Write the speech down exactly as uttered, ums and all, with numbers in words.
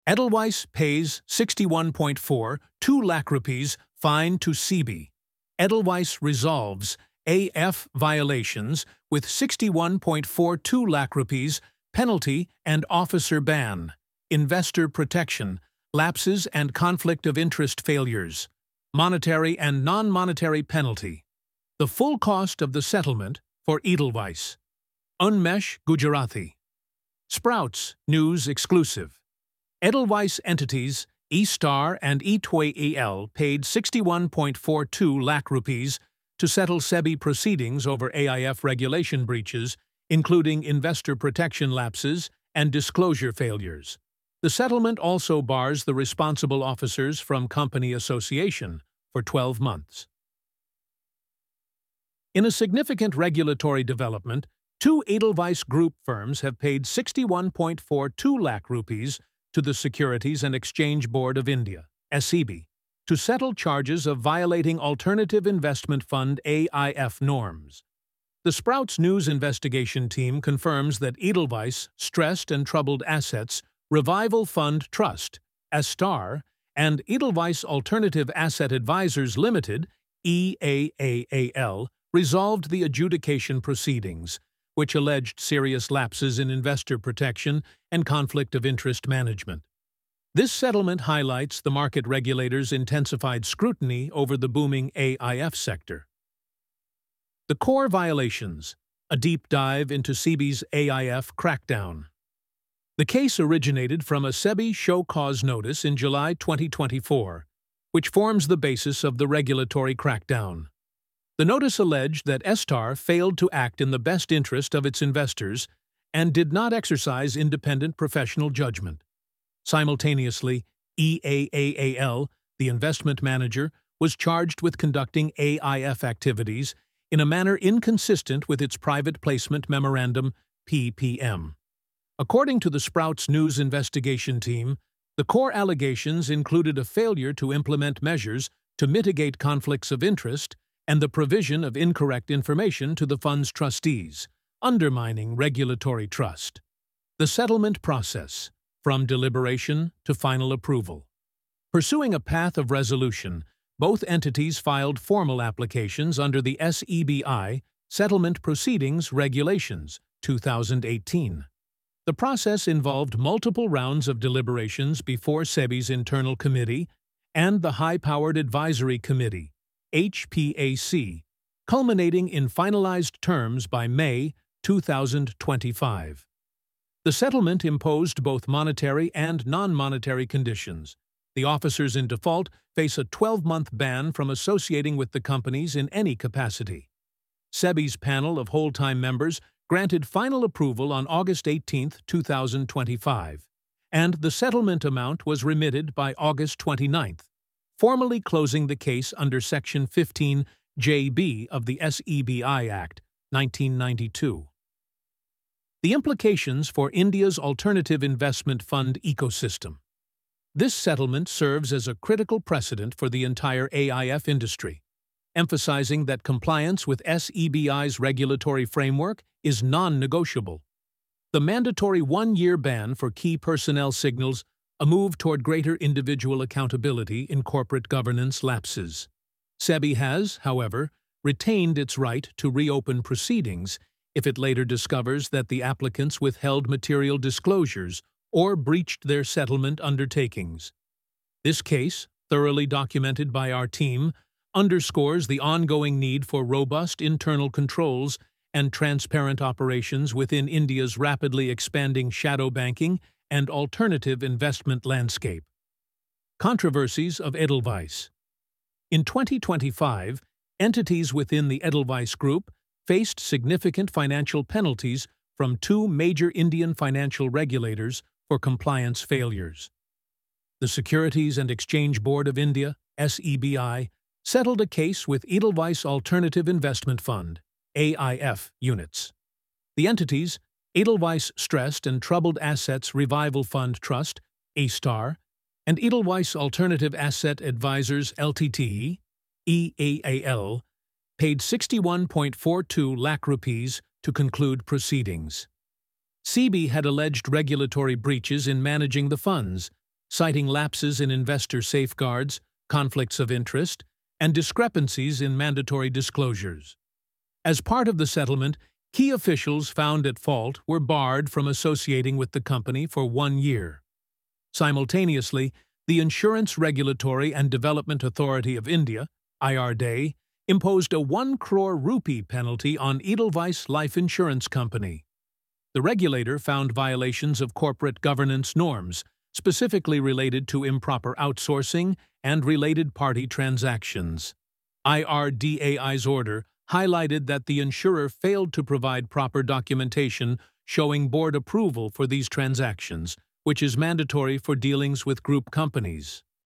Edelweiss pays sixty-one point four two lakh rupees fine to S E B I. Edelweiss resolves A F violations with sixty-one point four two lakh rupees penalty and officer ban, investor protection, lapses and conflict of interest failures, monetary and non-monetary penalty. The full cost of the settlement for Edelweiss. Unmesh Gujarati. Sprouts News exclusive. Edelweiss entities E-Star and E T W E L paid sixty-one point four two lakh rupees to settle S E B I proceedings over A I F regulation breaches, including investor protection lapses and disclosure failures. The settlement also bars the responsible officers from company association for twelve months. In a significant regulatory development, two Edelweiss Group firms have paid sixty-one point four two lakh rupees to the Securities and Exchange Board of India, S E B I, to settle charges of violating Alternative Investment Fund A I F norms. The Sprouts News investigation team confirms that Edelweiss Stressed and Troubled Assets Revival Fund Trust, E-Star, and Edelweiss Alternative Asset Advisors Limited, E A A A L, resolved the adjudication proceedings, which alleged serious lapses in investor protection and conflict of interest management. This settlement highlights the market regulators' intensified scrutiny over the booming A I F sector. The core violations, a deep dive into S E B I's A I F crackdown. The case originated from a S E B I show cause notice in July twenty twenty-four, which forms the basis of the regulatory crackdown. The notice alleged that E-Star failed to act in the best interest of its investors and did not exercise independent professional judgment. Simultaneously, E A A A L, the investment manager, was charged with conducting A I F activities in a manner inconsistent with its private placement memorandum, P P M. According to the Sprouts News investigation team, the core allegations included a failure to implement measures to mitigate conflicts of interest and the provision of incorrect information to the fund's trustees, undermining regulatory trust. The settlement process, from deliberation to final approval. Pursuing a path of resolution, both entities filed formal applications under the S E B I Settlement Proceedings Regulations, two thousand eighteen. The process involved multiple rounds of deliberations before S E B I's internal committee and the High-Powered Advisory Committee, H P A C, culminating in finalized terms by May two thousand twenty-five. The settlement imposed both monetary and non-monetary conditions. The officers in default face a twelve-month ban from associating with the companies in any capacity. S E B I's panel of whole-time members granted final approval on August eighteenth two thousand twenty-five, and the settlement amount was remitted by August twenty-ninth, formally closing the case under Section fifteen J B of the S E B I Act, nineteen ninety-two. The implications for India's alternative investment fund ecosystem. This settlement serves as a critical precedent for the entire A I F industry, emphasizing that compliance with S E B I's regulatory framework is non-negotiable. The mandatory one-year ban for key personnel signals a move toward greater individual accountability in corporate governance lapses. S E B I has, however, retained its right to reopen proceedings if it later discovers that the applicants withheld material disclosures or breached their settlement undertakings. This case, thoroughly documented by our team, underscores the ongoing need for robust internal controls and transparent operations within India's rapidly expanding shadow banking and alternative investment landscape. Controversies of Edelweiss. In twenty twenty-five, entities within the Edelweiss Group faced significant financial penalties from two major Indian financial regulators for compliance failures. The Securities and Exchange Board of India, S E B I, settled a case with Edelweiss Alternative Investment Fund, A I F, units. The entities, Edelweiss Stressed and Troubled Assets Revival Fund Trust, E-Star, and Edelweiss Alternative Asset Advisors Ltd, E A A L, paid sixty-one point four two lakh rupees to conclude proceedings. S E B I had alleged regulatory breaches in managing the funds, citing lapses in investor safeguards, conflicts of interest, and discrepancies in mandatory disclosures. As part of the settlement, key officials found at fault were barred from associating with the company for one year. Simultaneously, the Insurance Regulatory and Development Authority of India, I R D A, imposed a one crore rupee penalty on Edelweiss Life Insurance Company. The regulator found violations of corporate governance norms, specifically related to improper outsourcing and related party transactions. I R D A I's order highlighted that the insurer failed to provide proper documentation showing board approval for these transactions, which is mandatory for dealings with group companies.